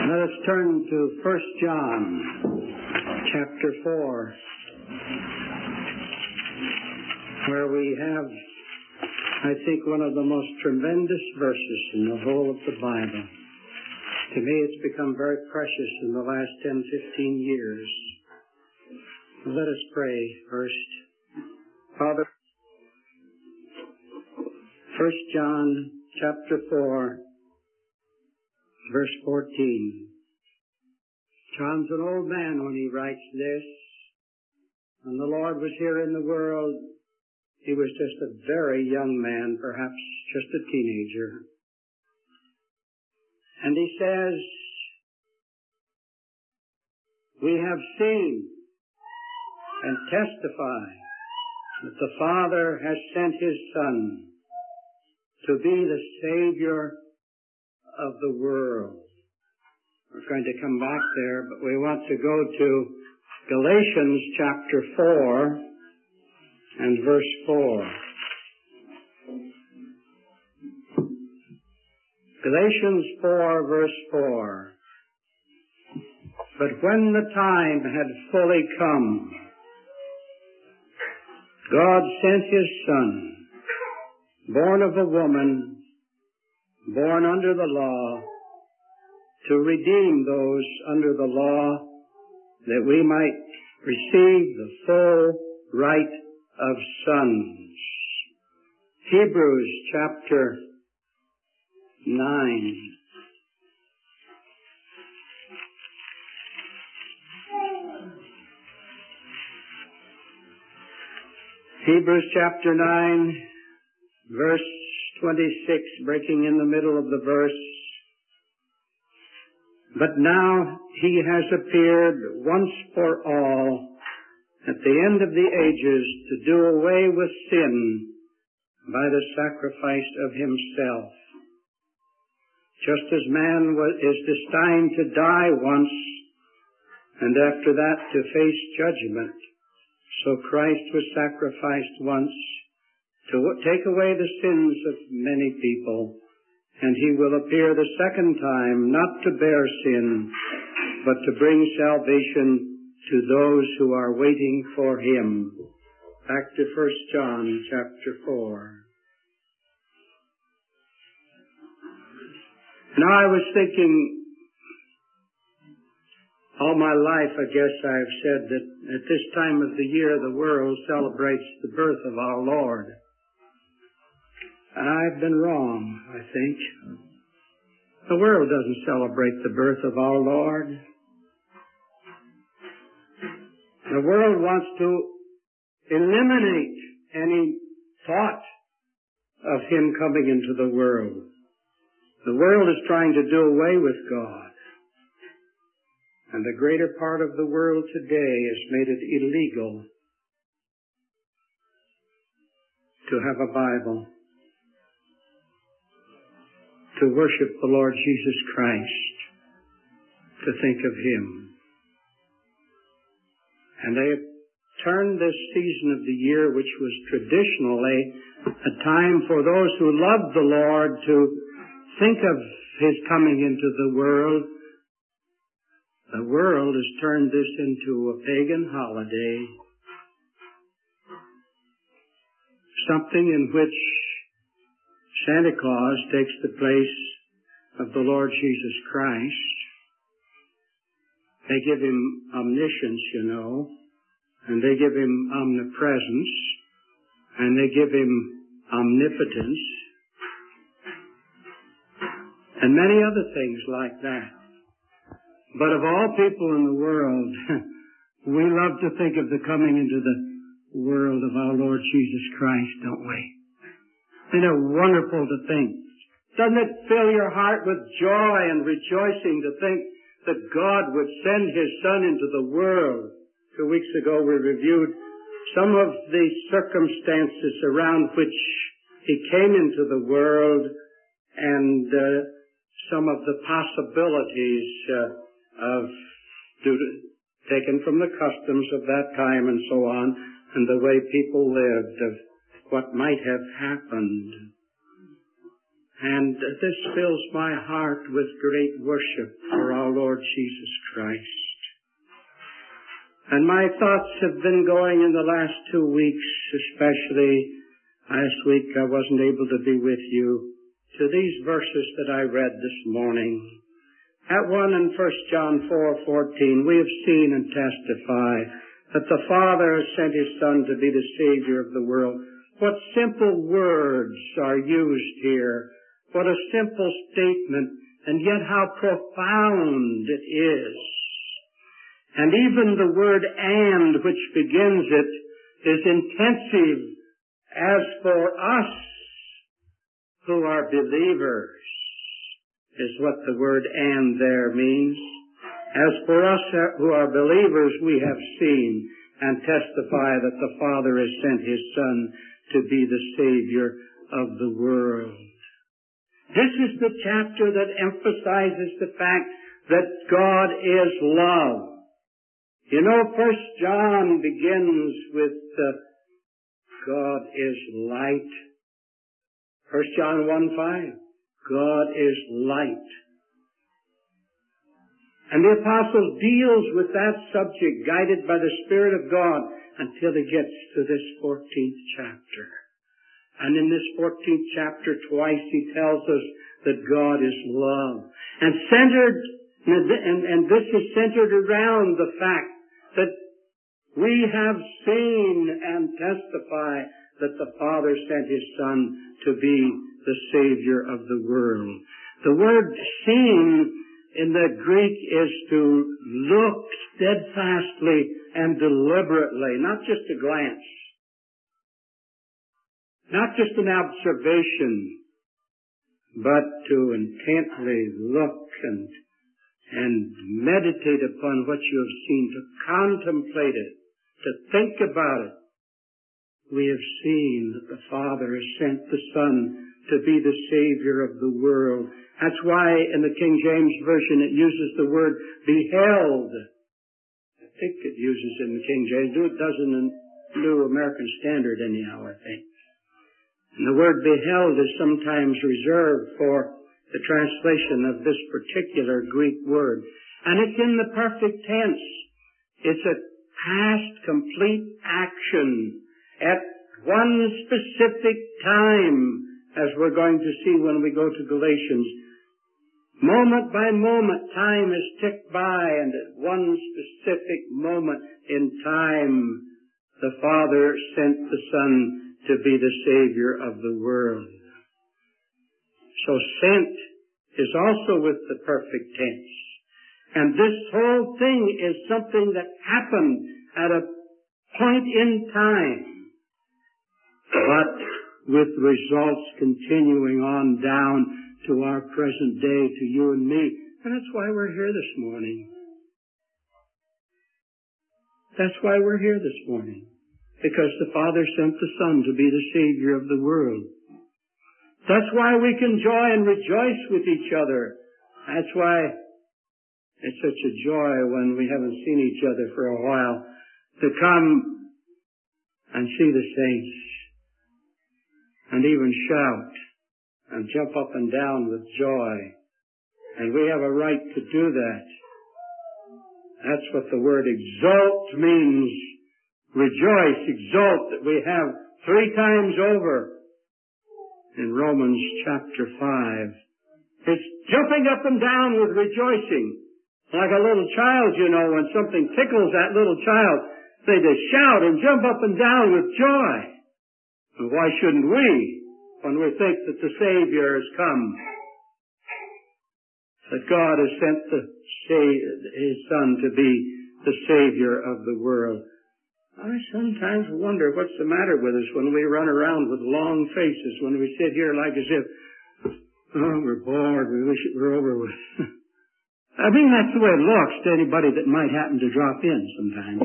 Let us turn to 1 John, chapter 4, where we have, I think, one of the most tremendous verses in the whole of the Bible. To me, it's become very precious in the last 10, 15 years. Let us pray first. Father, 1 John, chapter 4, verse 14. John's an old man when he writes this. When the Lord was here in the world, he was just a very young man, perhaps just a teenager. And he says, we have seen and testify that the Father has sent His Son to be the Savior of the world. We're going to come back there, but we want to go to Galatians chapter 4 and verse 4. Galatians 4 verse 4. But when the time had fully come, God sent His Son, born of a woman, born under the law, to redeem those under the law, that we might receive the full right of sons. Hebrews chapter 9. Hebrews chapter 9, verse 26, breaking in the middle of the verse. But now He has appeared once for all at the end of the ages to do away with sin by the sacrifice of Himself. Just as man is destined to die once and after that to face judgment, so Christ was sacrificed once to take away the sins of many people, and He will appear the second time, not to bear sin, but to bring salvation to those who are waiting for Him. Back to 1 John chapter 4. Now I was thinking, all my life I guess I've said that at this time of the year the world celebrates the birth of our Lord. And I've been wrong, I think. The world doesn't celebrate the birth of our Lord. The world wants to eliminate any thought of Him coming into the world. The world is trying to do away with God. And the greater part of the world today has made it illegal to have a Bible, to worship the Lord Jesus Christ, to think of Him. And they have turned this season of the year, which was traditionally a time for those who loved the Lord to think of His coming into the world. The world has turned this into a pagan holiday, something in which Santa Claus takes the place of the Lord Jesus Christ. They give Him omniscience, and they give Him omnipresence, and they give Him omnipotence, and many other things like that. But of all people in the world, we love to think of the coming into the world of our Lord Jesus Christ, don't we? Isn't it wonderful to think? Doesn't it fill your heart with joy and rejoicing to think that God would send His Son into the world? 2 weeks ago we reviewed some of the circumstances around which He came into the world and some of the possibilities taken from the customs of that time and so on, and the way people lived, of what might have happened. And this fills my heart with great worship for our Lord Jesus Christ. And my thoughts have been going in the last 2 weeks, especially last week I wasn't able to be with you, to these verses that I read this morning. At one in 1 John 4:14, we have seen and testify that the Father has sent His Son to be the Savior of the world. What simple words are used here. What a simple statement, and yet how profound it is. And even the word "and" which begins it is intensive. As for us who are believers, is what the word "and" there means. As for us who are believers, we have seen and testify that the Father has sent His Son to be the Savior of the world. This is the chapter that emphasizes the fact that God is love. You know, 1 John begins with God is light. 1 John 1:5, God is light. And the apostle deals with that subject, guided by the Spirit of God, until he gets to this 14th chapter. And in this 14th chapter, twice he tells us that God is love. And this is centered around the fact that we have seen and testify that the Father sent His Son to be the Savior of the world. The word "seen" in the Greek is to look steadfastly and deliberately, not just a glance, not just an observation, but to intently look and meditate upon what you have seen, to contemplate it, to think about it. We have seen that the Father has sent the Son to be the Savior of the world. That's why in the King James Version it uses the word "beheld." I think it uses in the King James. It does in the New American Standard anyhow, I think. And the word "beheld" is sometimes reserved for the translation of this particular Greek word. And it's in the perfect tense. It's a past complete action at one specific time, as we're going to see when we go to Galatians. Moment by moment, time is ticked by, and at one specific moment in time, the Father sent the Son to be the Savior of the world. So sent is also with the perfect tense. And this whole thing is something that happened at a point in time, but with results continuing on down to our present day, to you and me. And that's why we're here this morning. That's why we're here this morning. Because the Father sent the Son to be the Savior of the world. That's why we can joy and rejoice with each other. That's why it's such a joy when we haven't seen each other for a while to come and see the saints and even shout and jump up and down with joy. And we have a right to do that. That's what the word "exult" means. Rejoice, exult, that we have 3 times over in Romans chapter 5. It's jumping up and down with rejoicing. Like a little child, you know, when something tickles that little child, they just shout and jump up and down with joy. And why shouldn't we, when we think that the Savior has come? That God has sent His Son to be the Savior of the world. I sometimes wonder what's the matter with us when we run around with long faces, when we sit here like as if, we're bored, we wish it were over with. I mean, that's the way it looks to anybody that might happen to drop in sometimes.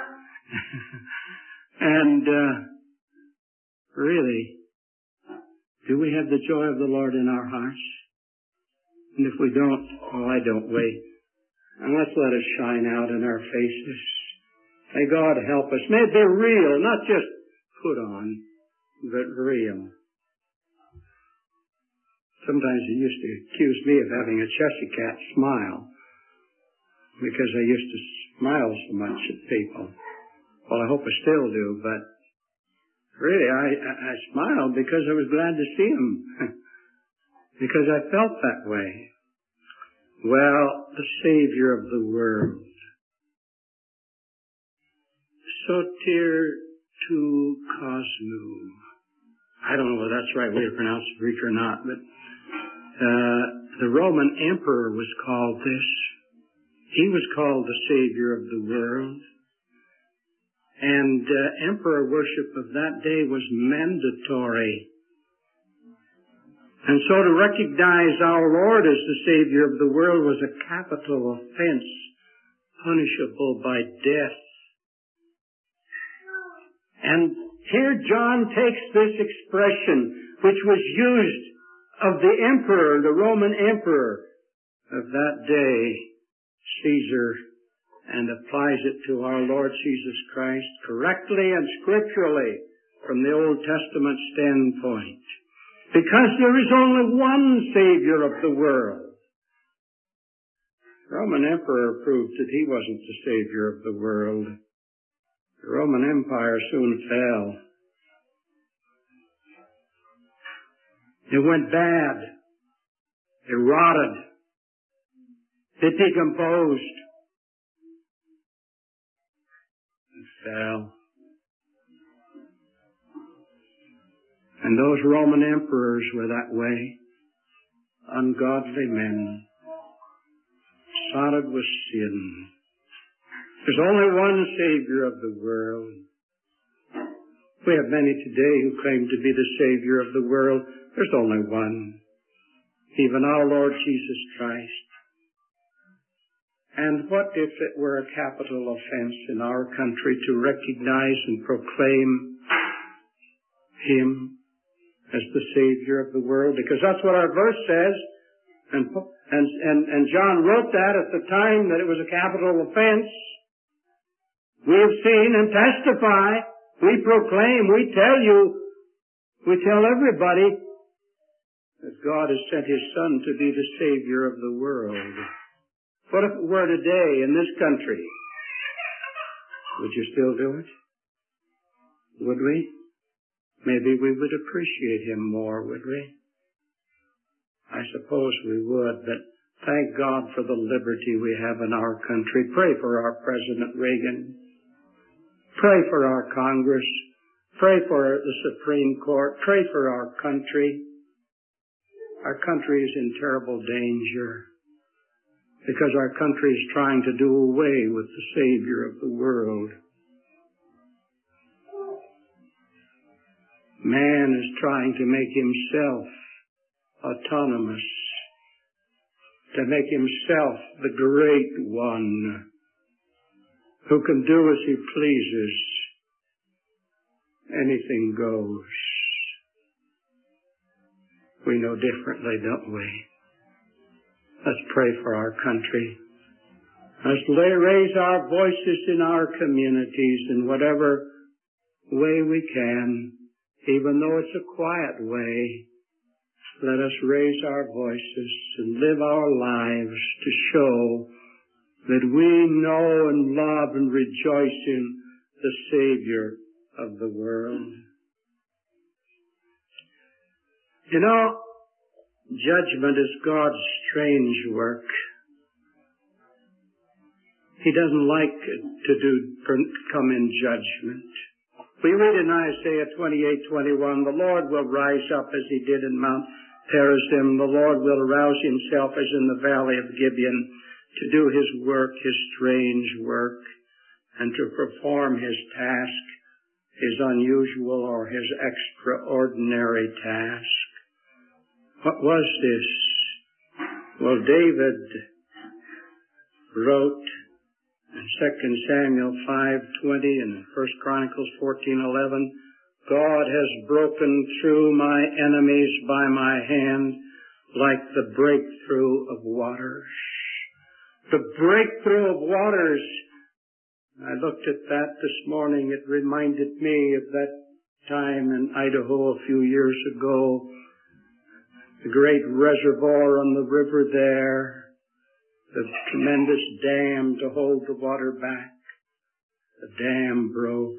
And really, do we have the joy of the Lord in our hearts? And if we don't, why don't we? And let's let it shine out in our faces. May God help us. May it be real, not just put on, but real. Sometimes he used to accuse me of having a Cheshire cat smile because I used to smile so much at people. Well, I hope I still do, but really I smiled because I was glad to see him, because I felt that way. Well, the Savior of the world. Soter tu cosmu. I don't know whether that's the right way to pronounce the Greek or not, but the Roman emperor was called this. He was called the Savior of the world. And emperor worship of that day was mandatory. And so to recognize our Lord as the Savior of the world was a capital offense, punishable by death. And here John takes this expression, which was used of the emperor, the Roman emperor of that day, Caesar, and applies it to our Lord Jesus Christ correctly and scripturally from the Old Testament standpoint. Because there is only one Savior of the world. The Roman emperor proved that he wasn't the Savior of the world. The Roman Empire soon fell. It went bad. It rotted. It decomposed. It fell. And those Roman emperors were that way. Ungodly men. Sodded with sin. There's only one Savior of the world. We have many today who claim to be the Savior of the world. There's only one. Even our Lord Jesus Christ. And what if it were a capital offense in our country to recognize and proclaim Him as the Savior of the world? Because that's what our verse says. And John wrote that at the time that it was a capital offense. We have seen and testify, we proclaim, we tell everybody that God has sent His Son to be the Savior of the world. What if it were today in this country? Would you still do it? Would we? Maybe we would appreciate Him more, would we? I suppose we would, but thank God for the liberty we have in our country. Pray for our President Reagan. Pray for our Congress. Pray for the Supreme Court. Pray for our country. Our country is in terrible danger because our country is trying to do away with the Savior of the world. Man is trying to make himself autonomous, to make himself the great one who can do as he pleases. Anything goes. We know differently, don't we? Let's pray for our country. Let's raise our voices in our communities in whatever way we can, even though it's a quiet way. Let us raise our voices and live our lives to show that we know and love and rejoice in the Savior of the world. You know, judgment is God's strange work. He doesn't like to come in judgment. We read in Isaiah 28:21, the Lord will rise up as He did in Mount Perazim. The Lord will arouse Himself as in the valley of Gibeon to do His work, His strange work, and to perform His task, His unusual or His extraordinary task. What was this? Well, David wrote in 2 Samuel 5:20 and 1 Chronicles 14:11, God has broken through my enemies by my hand like the breakthrough of waters. The breakthrough of waters. I looked at that this morning. It reminded me of that time in Idaho a few years ago. the great reservoir on the river there, the tremendous dam to hold the water back. The dam broke.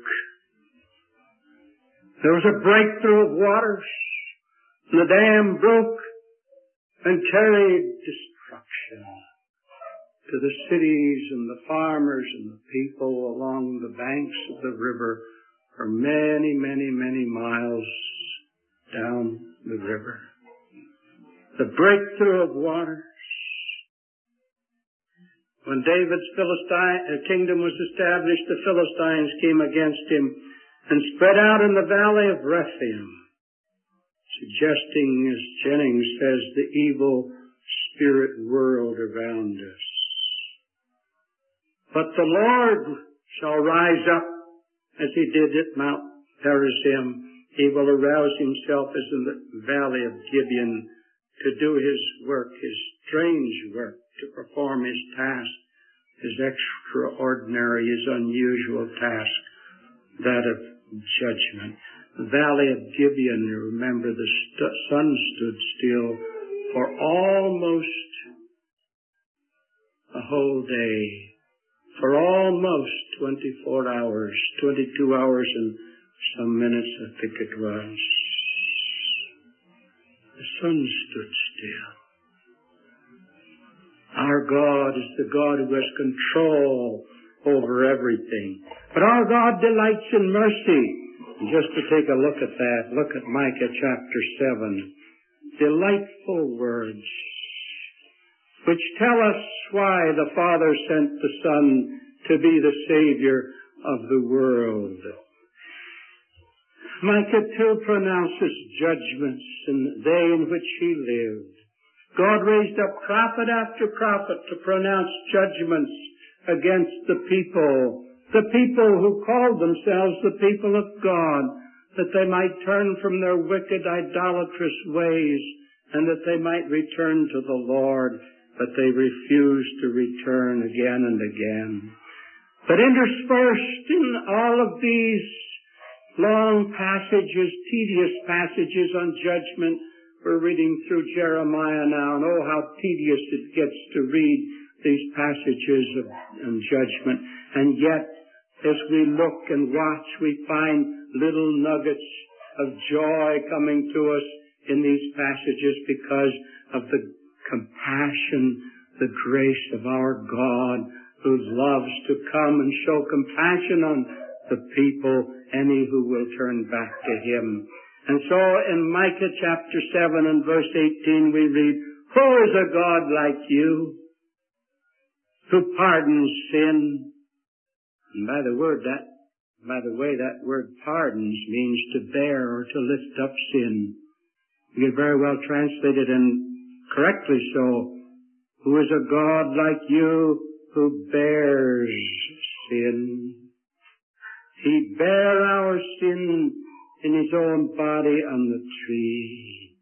There was a breakthrough of waters, and the dam broke and carried destruction to the cities and the farmers and the people along the banks of the river for many, many, many miles down the river. The breakthrough of waters. When David's kingdom was established, the Philistines came against him and spread out in the valley of Rephaim, suggesting, as Jennings says, the evil spirit world around us. But the Lord shall rise up as he did at Mount Perazim. He will arouse himself as in the valley of Gibeon to do his work, his strange work, to perform his task, his extraordinary, his unusual task, that of judgment. The valley of Gibeon, you remember, the sun stood still for almost a whole day, for almost 24 hours, 22 hours and some minutes, I think it was. The sun stood still. Our God is the God who has control over everything. But our God delights in mercy. And just to take a look at that, look at Micah chapter 7. Delightful words, which tell us why the Father sent the Son to be the Savior of the world. Micah 2 pronounces judgments in the day in which he lived. God raised up prophet after prophet to pronounce judgments against the people who called themselves the people of God, that they might turn from their wicked, idolatrous ways, and that they might return to the Lord, but they refused to return again and again. But interspersed in all of these long passages, tedious passages on judgment, we're reading through Jeremiah now, and oh, how tedious it gets to read these passages of judgment. And yet, as we look and watch, we find little nuggets of joy coming to us in these passages because of the compassion, the grace of our God, who loves to come and show compassion on the people, any who will turn back to Him. And so in Micah chapter 7 and verse 18 we read, "Who is a God like you, who pardons sin?" And by the way, that word pardons means to bear or to lift up sin. You can very well translate it, and correctly so. Who is a God like you who bears sin? He bare our sin in His own body on the tree,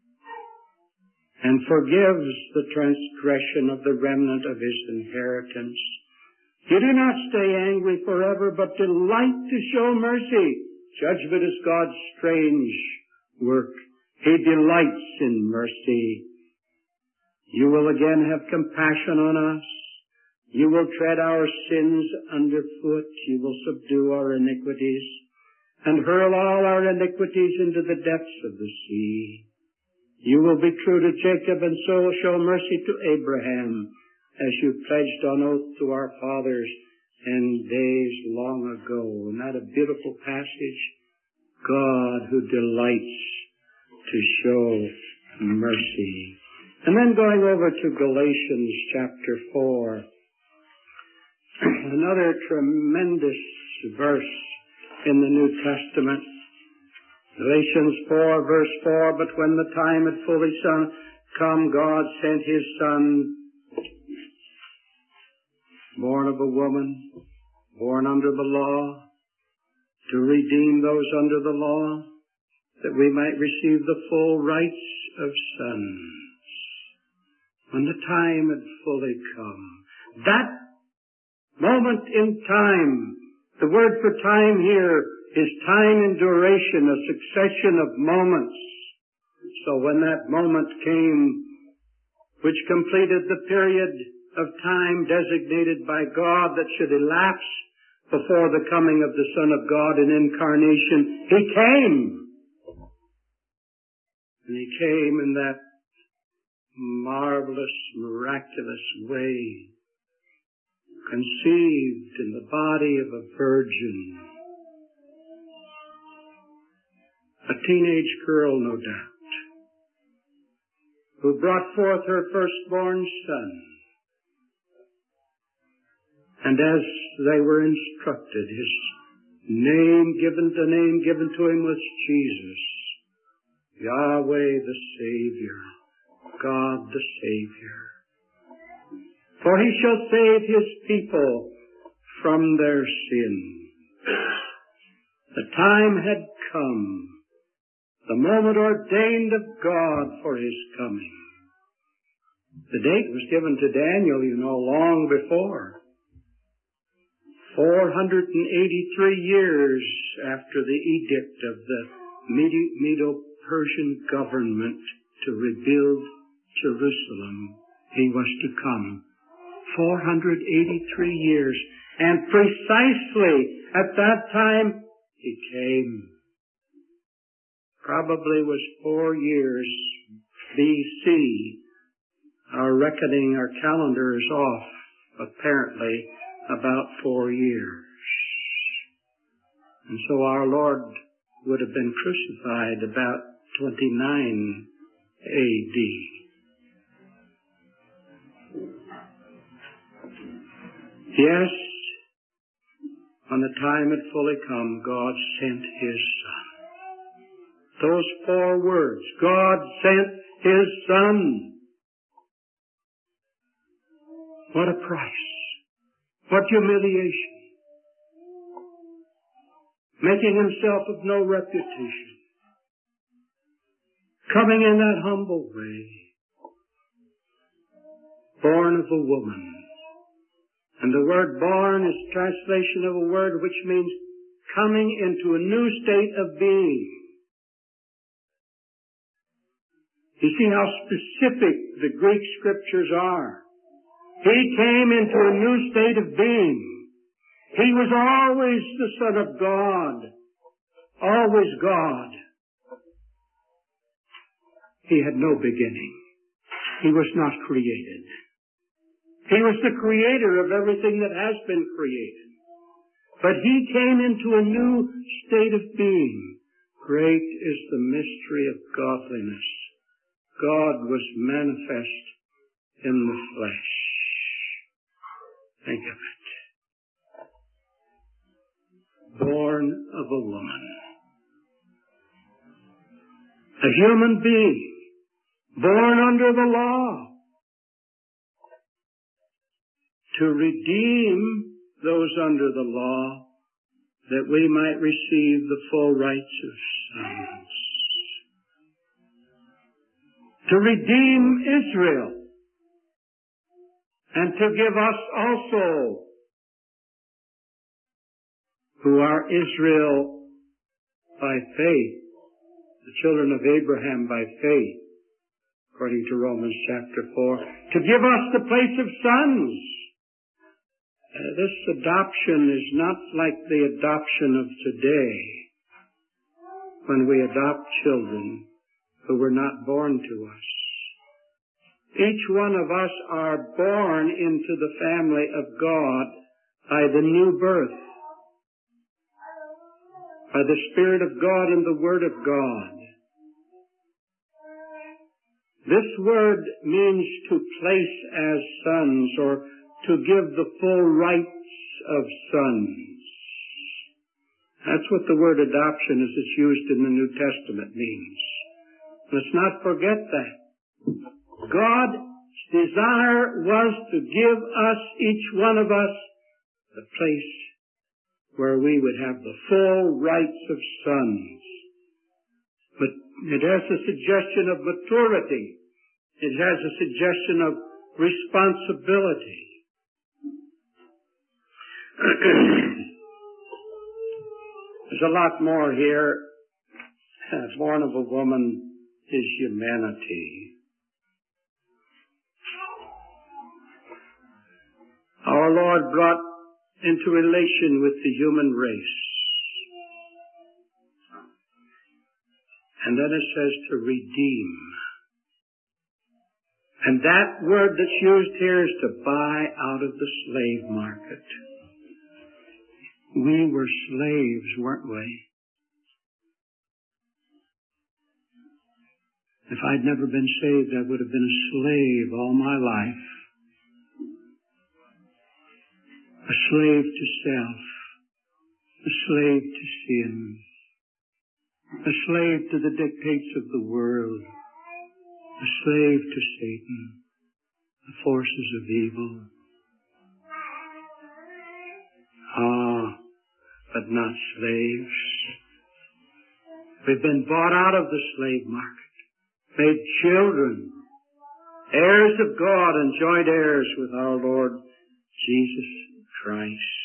and forgives the transgression of the remnant of His inheritance. You do not stay angry forever, but delight to show mercy. Judgment is God's strange work. He delights in mercy. You will again have compassion on us. You will tread our sins underfoot. You will subdue our iniquities and hurl all our iniquities into the depths of the sea. You will be true to Jacob and so show mercy to Abraham, as you pledged on oath to our fathers in days long ago. Isn't that a beautiful passage? God who delights to show mercy. And then going over to Galatians chapter 4, another tremendous verse in the New Testament. Galatians 4 verse 4, "But when the time had fully come, God sent His Son, born of a woman, born under the law, to redeem those under the law, that we might receive the full rights of sons." When the time had fully come. That moment in time, the word for time here is time in duration, a succession of moments. So when that moment came, which completed the period of time designated by God that should elapse before the coming of the Son of God in incarnation, He came. And He came in that marvelous, miraculous way, conceived in the body of a virgin, a teenage girl, no doubt, who brought forth her firstborn son. And as they were instructed, the name given to him was Jesus, Yahweh the Savior, God the Savior. For He shall save His people from their sin. The time had come, the moment ordained of God for His coming. The date was given to Daniel, long before. 483 years after the edict of the Medo-Persian government to rebuild Jerusalem, He was to come. 483 years. And precisely at that time, He came. Probably was 4 years B.C. Our reckoning, our calendar is off, apparently, about 4 years. And so our Lord would have been crucified about 29 A.D. Yes, when the time had fully come, God sent His Son. Those 4 words, God sent His Son. What a price. What humiliation. Making Himself of no reputation. Coming in that humble way. Born of a woman. And the word born is translation of a word which means coming into a new state of being. You see how specific the Greek scriptures are. He came into a new state of being. He was always the Son of God. Always God. He had no beginning. He was not created. He was the creator of everything that has been created. But He came into a new state of being. Great is the mystery of godliness. God was manifest in the flesh. Think of it. Born of a woman. A human being. Born under the law. To redeem those under the law, that we might receive the full rights of sons. To redeem Israel, and to give us also, who are Israel by faith, the children of Abraham by faith, according to Romans chapter 4, to give us the place of sons. This adoption is not like the adoption of today, when we adopt children who were not born to us. Each one of us are born into the family of God by the new birth, by the Spirit of God and the Word of God. This word means to place as sons, or to give the full rights of sons. That's what the word adoption, as it's used in the New Testament, means. Let's not forget that. God's desire was to give us, each one of us, the place where we would have the full rights of sons. But it has a suggestion of maturity. It has a suggestion of responsibility. There's a lot more here. Born of a woman his humanity. Our Lord brought into relation with the human race. And then it says to redeem. And that word that's used here is to buy out of the slave market. We were slaves, weren't we? If I'd never been saved, I would have been a slave all my life. A slave to self. A slave to sin. A slave to the dictates of the world. A slave to Satan. The forces of evil. But not slaves. We've been bought out of the slave market, made children, heirs of God, and joint heirs with our Lord Jesus Christ.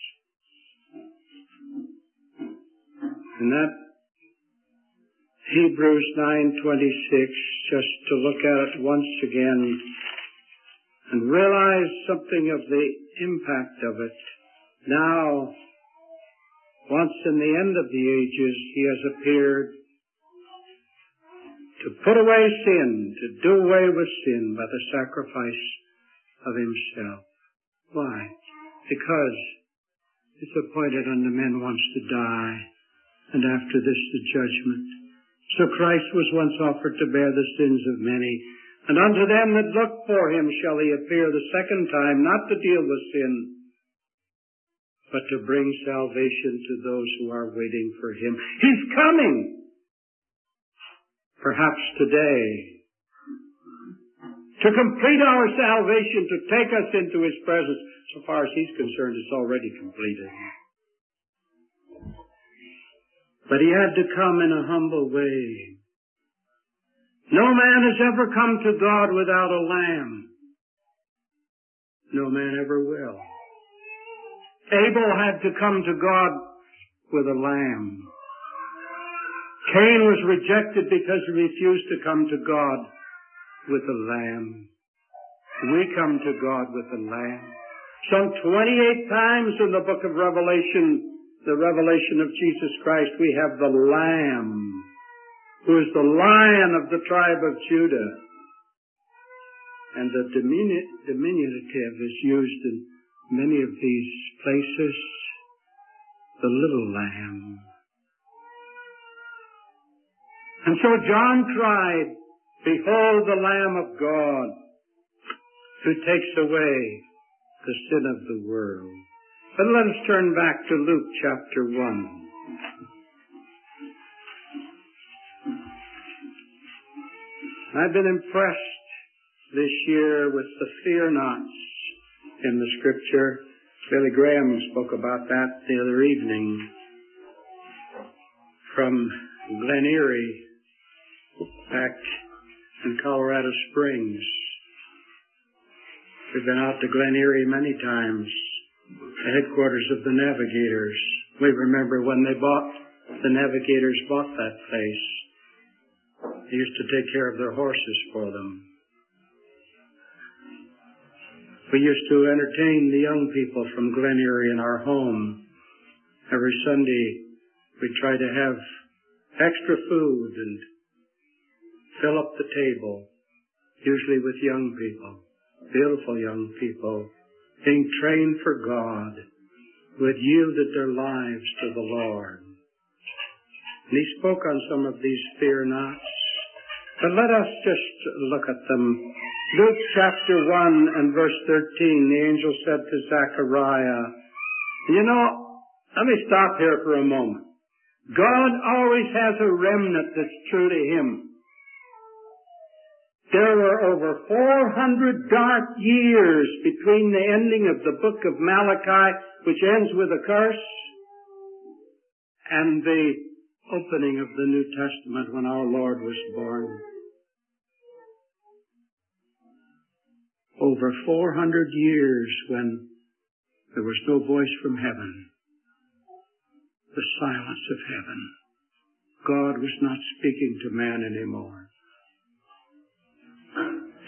And that Hebrews 9:26, just to look at it once again and realize something of the impact of it. Now, once in the end of the ages, he has appeared to put away sin, to do away with sin by the sacrifice of himself. Why? Because it's appointed unto men once to die, and after this the judgment. So Christ was once offered to bear the sins of many, and unto them that look for him shall he appear the second time, not to deal with sin, but to bring salvation to those who are waiting for him. He's coming! Perhaps today, to complete our salvation, to take us into his presence. So far as he's concerned, it's already completed. But he had to come in a humble way. No man has ever come to God without a lamb. No man ever will. Abel had to come to God with a lamb. Cain was rejected because he refused to come to God with a lamb. We come to God with a lamb. Some 28 times in the book of Revelation, the revelation of Jesus Christ, we have the Lamb, who is the Lion of the tribe of Judah. And the diminutive is used in many of these places, the little lamb. And so John cried, behold the Lamb of God, who takes away the sin of the world. But let us turn back to Luke chapter 1. I've been impressed this year with the fear nots in the Scripture. Billy Graham spoke about that the other evening from Glen Erie back in Colorado Springs. We've been out to Glen Erie many times, the headquarters of the Navigators. We remember when the Navigators bought that place. They used to take care of their horses for them. We used to entertain the young people from Glen Erie in our home. Every Sunday, we'd try to have extra food and fill up the table, usually with young people, beautiful young people, being trained for God, who had yielded their lives to the Lord. And he spoke on some of these fear nots. But let us just look at them. Luke chapter 1 and verse 13, the angel said to Zechariah, let me stop here for a moment. God always has a remnant that's true to him. There were over 400 dark years between the ending of the book of Malachi, which ends with a curse, and the opening of the New Testament when our Lord was born. Over 400 years when there was no voice from heaven, the silence of heaven. God was not speaking to man anymore.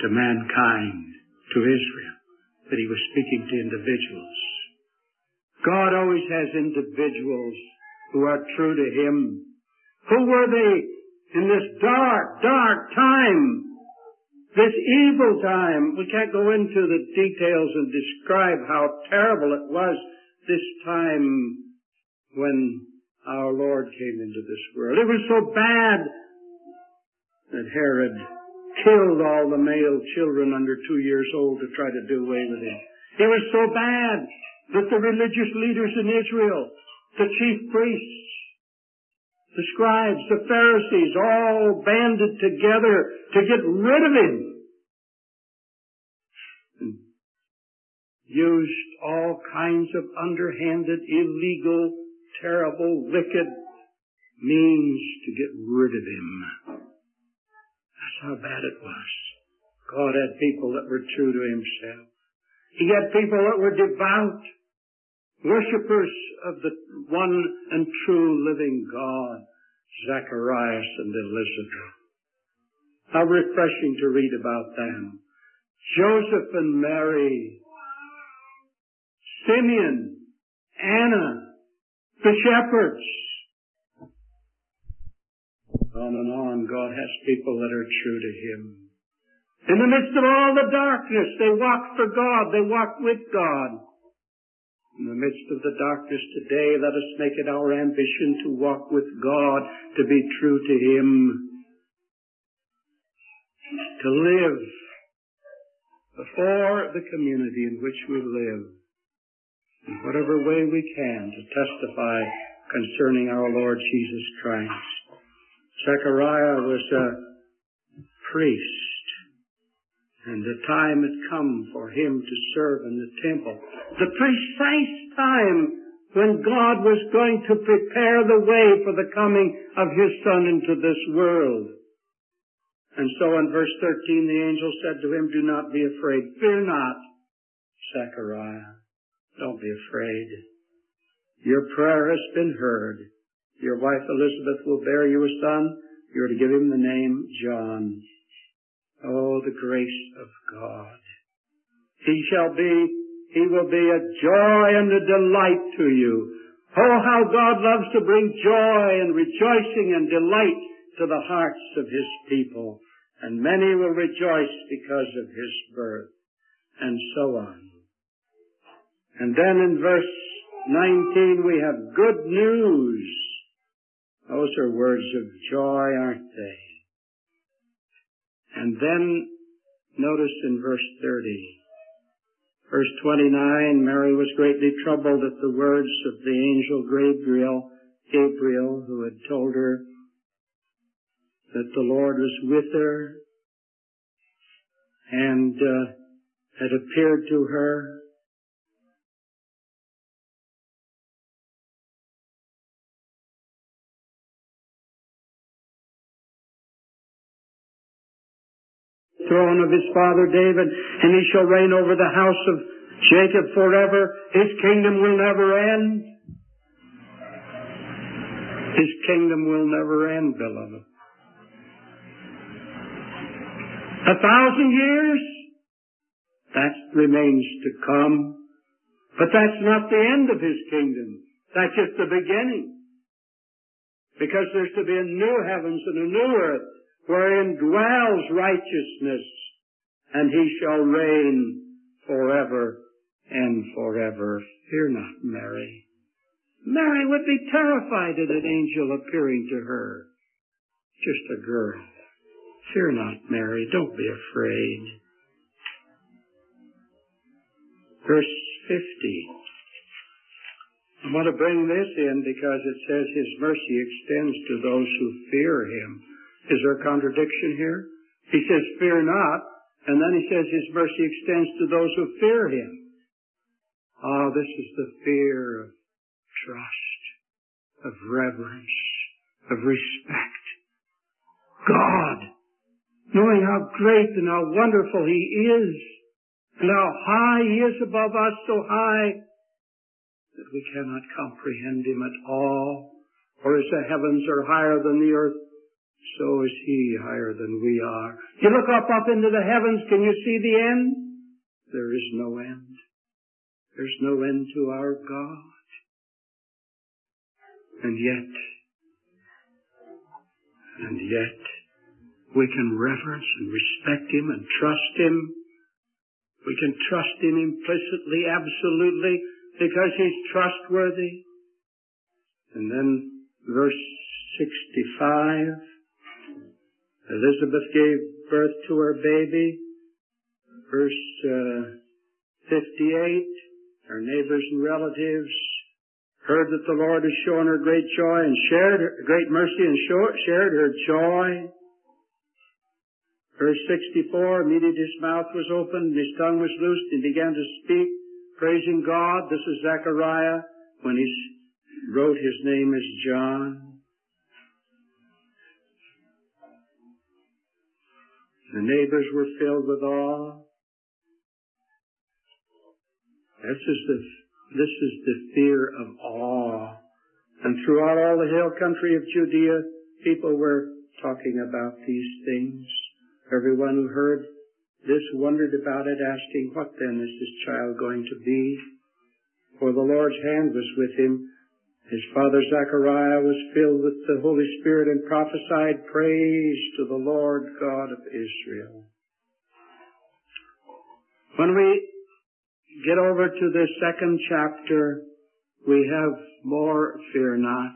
to mankind, to Israel, but he was speaking to individuals. God always has individuals who are true to Him. Who were they in this dark, dark time? This evil time. We can't go into the details and describe how terrible it was this time when our Lord came into this world. It was so bad that Herod killed all the male children under 2 years old to try to do away with him. It was so bad that the religious leaders in Israel, the chief priests, the scribes, the Pharisees, all banded together to get rid of him. And used all kinds of underhanded, illegal, terrible, wicked means to get rid of him. That's how bad it was. God had people that were true to Himself. He had people that were devout, worshippers of the one and true living God, Zacharias and Elizabeth. How refreshing to read about them. Joseph and Mary, Simeon, Anna, the shepherds. On and on, God has people that are true to Him. In the midst of all the darkness, they walk for God. They walk with God. In the midst of the darkness today, let us make it our ambition to walk with God, to be true to Him, to live before the community in which we live, in whatever way we can, to testify concerning our Lord Jesus Christ. Zechariah was a priest, and the time had come for him to serve in the temple. The precise time when God was going to prepare the way for the coming of His Son into this world. And so in verse 13 the angel said to him, "Do not be afraid. Fear not, Zechariah. Don't be afraid. Your prayer has been heard. Your wife Elizabeth will bear you a son. You are to give him the name John." Oh, the grace of God. He will be a joy and a delight to you. Oh, how God loves to bring joy and rejoicing and delight to the hearts of His people. And many will rejoice because of His birth. And so on. And then in verse 19 we have good news. Those are words of joy, aren't they? And then notice in verse 30. Verse 29, Mary was greatly troubled at the words of the angel Gabriel, who had told her that the Lord was with her and had appeared to her. Throne of his father David, and he shall reign over the house of Jacob forever. His kingdom will never end. His kingdom will never end, beloved. 1,000 years? That remains to come. But that's not the end of His kingdom. That's just the beginning. Because there's to be a new heavens and a new earth, wherein dwells righteousness, and He shall reign forever and forever. Fear not, Mary. Mary would be terrified at an angel appearing to her. Just a girl. Fear not, Mary. Don't be afraid. Verse 50. I want to bring this in because it says His mercy extends to those who fear Him. Is there a contradiction here? He says, fear not, and then He says His mercy extends to those who fear Him. Oh, this is the fear of trust, of reverence, of respect. God, knowing how great and how wonderful He is, and how high He is above us, so high that we cannot comprehend Him at all. For as the heavens are higher than the earth, so is He higher than we are. You look up into the heavens, can you see the end? There is no end. There's no end to our God. And yet, we can reverence and respect Him and trust Him. We can trust Him implicitly, absolutely, because He's trustworthy. And then verse 65, Elizabeth gave birth to her baby. Verse 58, her neighbors and relatives heard that the Lord had shown her great joy and shared her great mercy and shared her joy. Verse 64, immediately his mouth was opened and his tongue was loosed and he began to speak, praising God. This is Zechariah when he wrote his name as John. The neighbors were filled with awe. This is the fear of awe. And throughout all the hill country of Judea, people were talking about these things. Everyone who heard this wondered about it, asking, what then is this child going to be? For the Lord's hand was with him. His father Zechariah was filled with the Holy Spirit and prophesied praise to the Lord God of Israel. When we get over to the second chapter, we have more fear nots.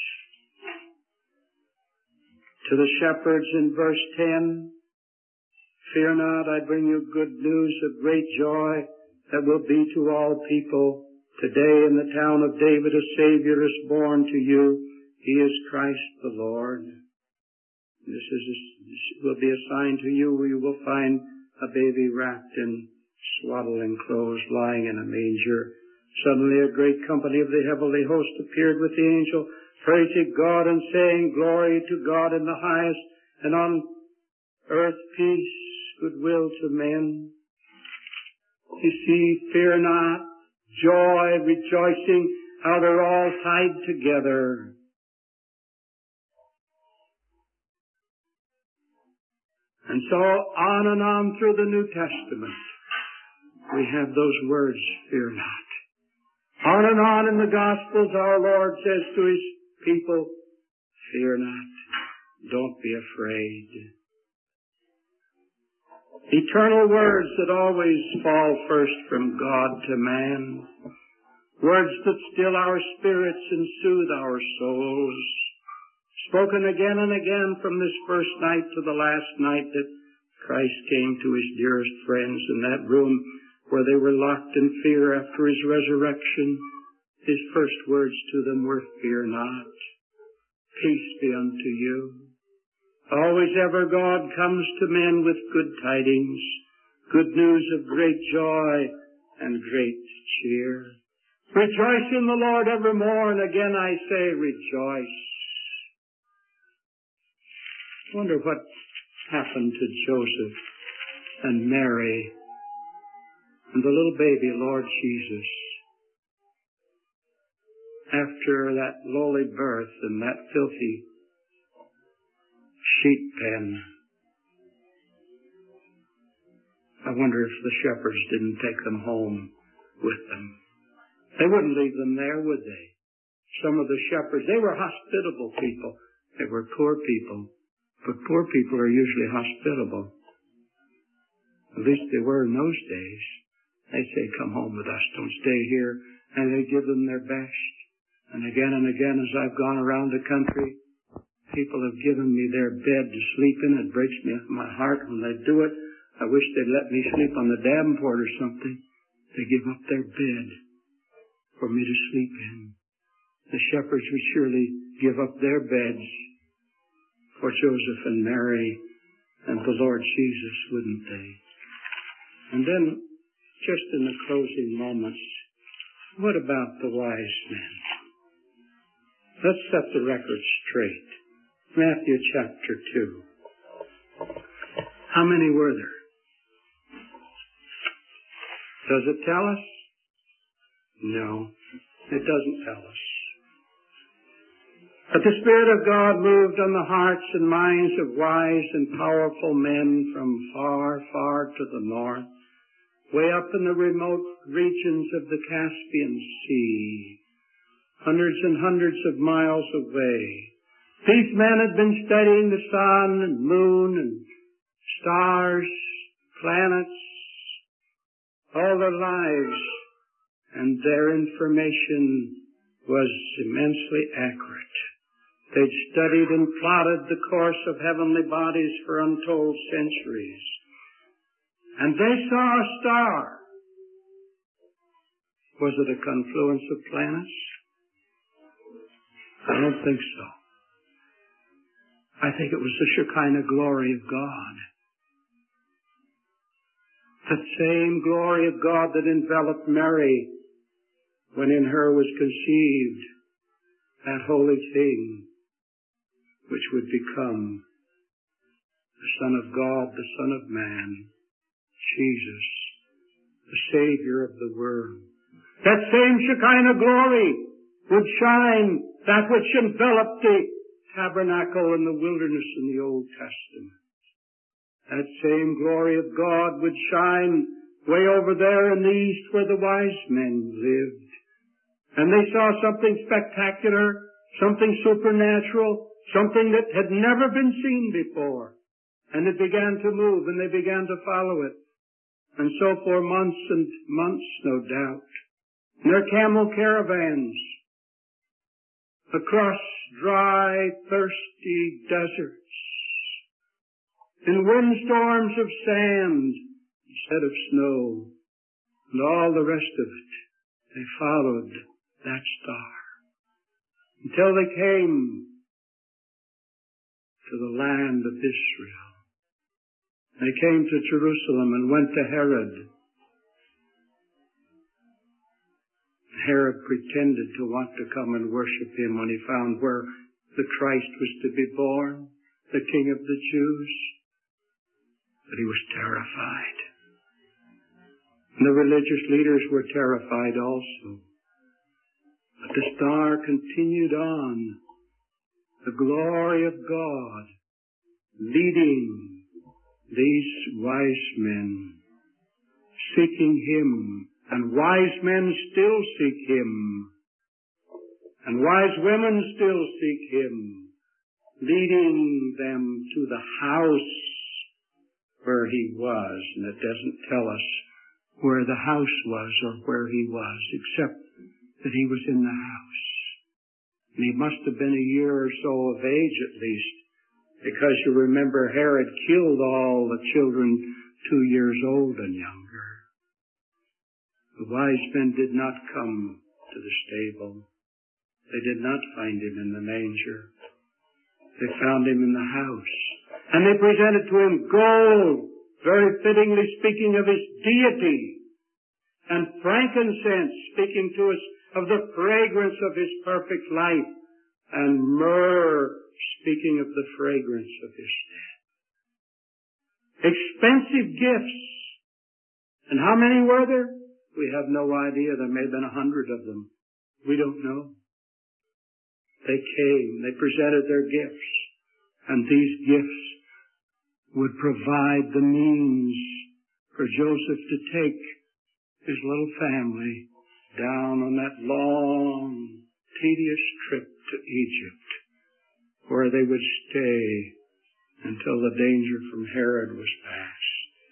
To the shepherds in verse 10, fear not, I bring you good news of great joy that will be to all people. Today in the town of David a Savior is born to you. He is Christ the Lord. This will be a sign to you. You will find a baby wrapped in swaddling clothes lying in a manger. Suddenly a great company of the heavenly host appeared with the angel, praising God and saying, glory to God in the highest, and on earth peace, goodwill to men. You see, fear not, joy, rejoicing, how they're all tied together. And so on and on through the New Testament, we have those words, fear not. On and on in the Gospels, our Lord says to His people, fear not, don't be afraid. Eternal words that always fall first from God to man. Words that still our spirits and soothe our souls. Spoken again and again from this first night to the last night that Christ came to His dearest friends in that room where they were locked in fear after His resurrection. His first words to them were, fear not. Peace be unto you. Always ever God comes to men with good tidings, good news of great joy and great cheer. Rejoice in the Lord evermore, and again I say rejoice. I wonder what happened to Joseph and Mary and the little baby, Lord Jesus, after that lowly birth and that filthy sheep pen. I wonder if the shepherds didn't take them home with them. They wouldn't leave them there, would they? Some of the shepherds, they were hospitable people. They were poor people. But poor people are usually hospitable. At least they were in those days. They say, come home with us, don't stay here. And they give them their best. And again, as I've gone around the country, people have given me their bed to sleep in. It breaks my heart when they do it. I wish they'd let me sleep on the davenport or something. They give up their bed for me to sleep in. The shepherds would surely give up their beds for Joseph and Mary and the Lord Jesus, wouldn't they? And then, just in the closing moments, what about the wise men? Let's set the record straight. Matthew chapter 2. How many were there? Does it tell us? No, it doesn't tell us. But the Spirit of God moved on the hearts and minds of wise and powerful men from far, far to the north, way up in the remote regions of the Caspian Sea, hundreds and hundreds of miles away. These men had been studying the sun and moon and stars, planets, all their lives, and their information was immensely accurate. They'd studied and plotted the course of heavenly bodies for untold centuries. And they saw a star. Was it a confluence of planets? I don't think so. I think it was the Shekinah glory of God. That same glory of God that enveloped Mary when in her was conceived that holy thing which would become the Son of God, the Son of Man, Jesus, the Savior of the world. That same Shekinah glory would shine, that which enveloped the tabernacle in the wilderness in the Old Testament. That same glory of God would shine way over there in the east where the wise men lived. And they saw something spectacular, something supernatural, something that had never been seen before. And it began to move, and they began to follow it. And so for months and months, no doubt, in their camel caravans, across dry, thirsty deserts, in windstorms of sand instead of snow, and all the rest of it, they followed that star until they came to the land of Israel. They came to Jerusalem and went to Herod. Herod pretended to want to come and worship him when he found where the Christ was to be born, the King of the Jews. But he was terrified. And the religious leaders were terrified also. But the star continued on, the glory of God, leading these wise men, seeking Him. And wise men still seek Him. And wise women still seek Him, leading them to the house where He was. And it doesn't tell us where the house was or where He was, except that He was in the house. And He must have been a year or so of age at least, because you remember Herod killed all the children 2 years old and younger. The wise men did not come to the stable. They did not find Him in the manger. They found Him in the house. And they presented to Him gold, very fittingly speaking of His deity, and frankincense, speaking to us of the fragrance of His perfect life, and myrrh, speaking of the fragrance of His death. Expensive gifts. And how many were there? We have no idea. There may have been 100 of them. We don't know. They came. They presented their gifts. And these gifts would provide the means for Joseph to take his little family down on that long, tedious trip to Egypt, where they would stay until the danger from Herod was past.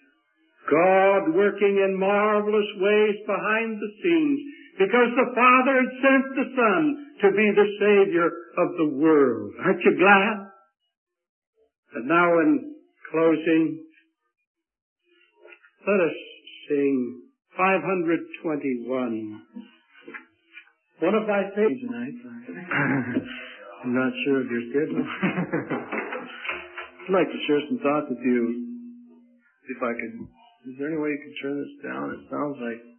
God working in marvelous ways behind the scenes, because the Father had sent the Son to be the Savior of the world. Aren't you glad? And now in closing, let us sing 521. One of my favorites tonight. I'm not sure of your schedule. I'd like to share some thoughts with you. If I could, is there any way you could turn this down? It sounds like